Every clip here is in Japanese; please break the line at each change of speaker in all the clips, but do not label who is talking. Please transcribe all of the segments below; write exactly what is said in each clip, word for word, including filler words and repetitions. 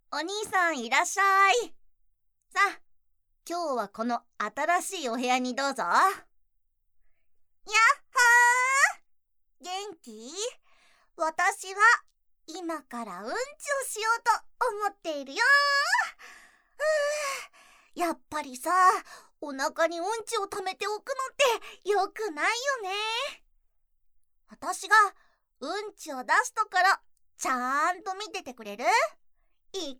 お兄さんいらっしゃい。さあ、今日はこの新しいお部屋にどうぞ。やっはー、元気？私は今からうんちをしようと思っているよ。やっぱりさ、お腹にうんちを溜めておくのってよくないよね。私がうんちを出すところちゃんと見ててくれる？いくよ。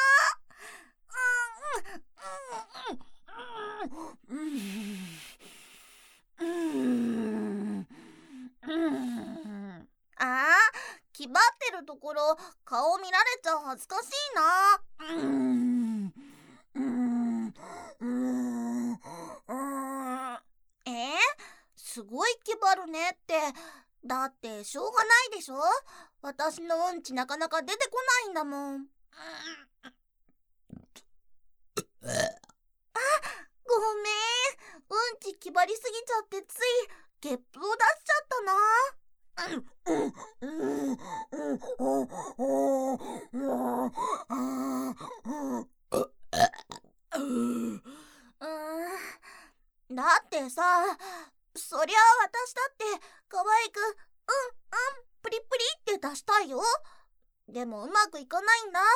ああ、気張ってるところ顔見られちゃ恥ずかしいな。えー、すごい気張るねって。だってしょうがないでしょ。私のうんちなかなか出てこないんだもん。あ、ごめん。うんち気張りすぎちゃってついゲップを出しちゃったな。だってさ、そりゃ私だって可愛くうんうんプリプリって出したいよ。でもうまくいかないんだ。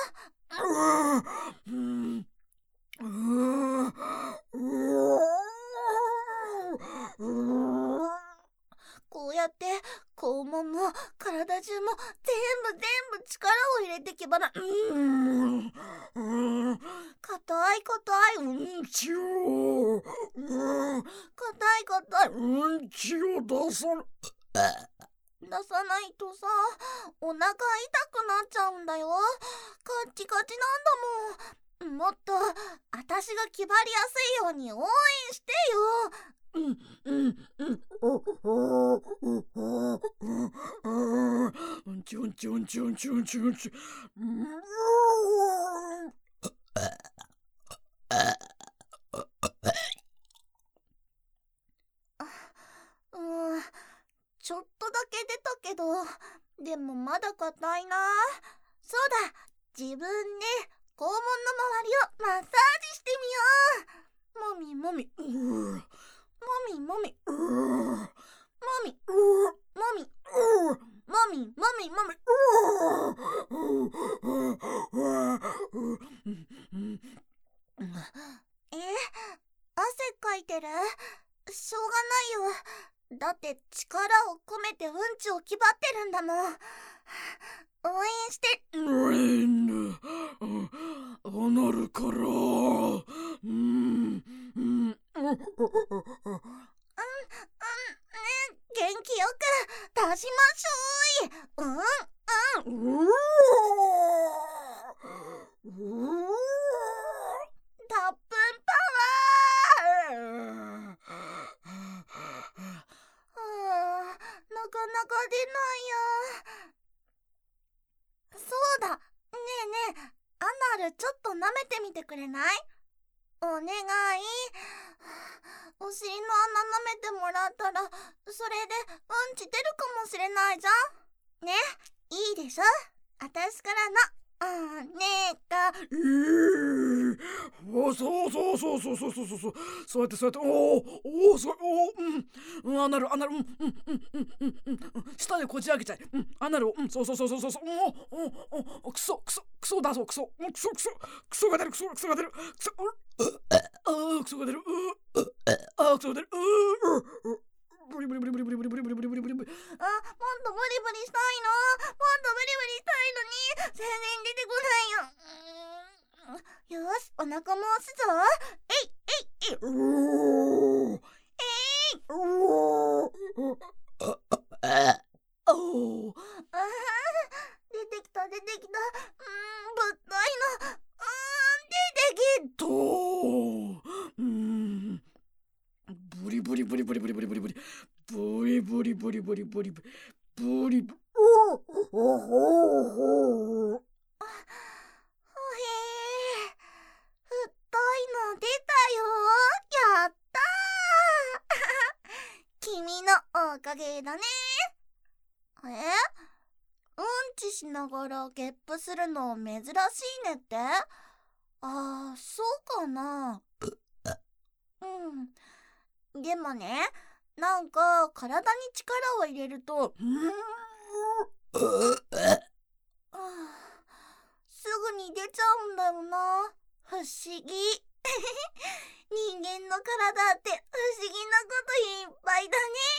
こうやって肛門も体中も全部全部力を入れてけばな。うん硬い硬いうんちを硬い硬いうんちを出さな出さないとさ、お腹痛くなっちゃうんだよ。カッチカチなんだもん。もっと私が気張りやすいように応援してよ。うんうんうんうんちうんちうんちうんちうんちうんちうん、ちょっとだけ出たけど、でもまだ硬いな。そうだ、自分で肛門の周りをマッサージしてみよう。もみもみ、うー、もみもみ、うー、もみ、うー、もみ、うー、もみもみもみ、うー。え、汗かいてる？しょうがないよ。だって力を込めてうんちを気張ってるんだもん。応援して。応援アナルから。うんうんうん、うん、元気よく出しましょう。うんうん、うー、たっぷんパワー。なかなか出ないや。そうだ、ねえねえ、アナルちょっと舐めてみてくれない？お願い。お尻の穴舐めてもらったら、それでうんち出るかもしれないじゃん。ね、いいでしょ？私からのおねがい。お、そうそうそうそうそうそうそうそうそうやってそうやって、おおお、すごい、おお、うん、アナルアナル、うんうんうんうんうん、下でこじ開けちゃえ、うん、アナルを、うん、そうそうそうそうそう、おおお、クソクソクソ出そう、クソクソクソクソが出る、クソクソが出る、クソ、ああ、クソが出る、ああ、クソが出る、ブリブリブリブリブリブリブリブリブリブリブリブリ、あ、もっとブリブリしたいの、もっとブリブリしたいのに全然出てこないよ。よし、お腹も押すぞ。えいえいえい、うー、えい、うー、あおー、あー、出てきた出てきた、うーん、ぶったいの、うーん、出てきた、うーん、ブリブリブリブリブリブリブリブリブリブリブリブリブリブリブリブリ、おおおお、ほへー、太いの出たよ。やったー君のおかげだね。え？うんちししながらゲップするの珍しいねって？ああ、そうかな。うん。でもね、なんか体に力を入れると、ああ、すぐに出ちゃうんだよな。不思議。人間の体って不思議なこといっぱいだ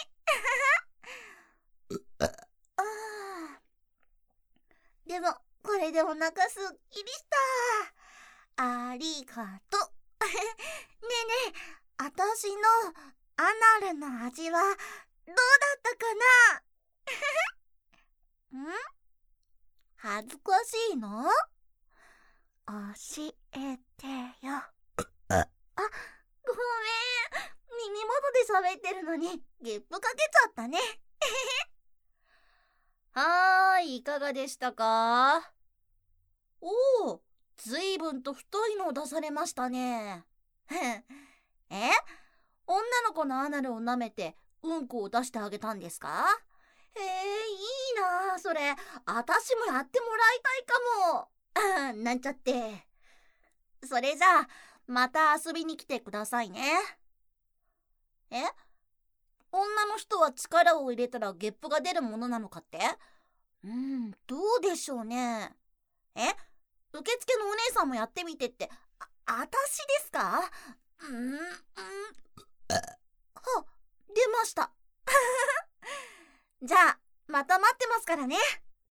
ね。ああ、でもこれでお腹すっきりした。ありがとう。ねえねえ、あたしのアナルの味はどうだったかな？ん？恥ずかしいの？教えてよ。あ、ごめん。耳元で喋ってるのにゲップかけちゃったね。
はーい、いかがでしたか？おお、ずいぶんと太いのを出されましたね。え？女の子のアナルを舐めてうんこを出してあげたんですか？へえ、いいなあ、それ。あたしもやってもらいたいかも。あー、なんちゃって。それじゃあ、また遊びに来てくださいね。え？女の人は力を入れたらゲップが出るものなのかって？うーん、どうでしょうね。え？受付のお姉さんもやってみてって、あ、あたしですか？うーん、うん、は、出ました。じゃあ、また待ってますからね。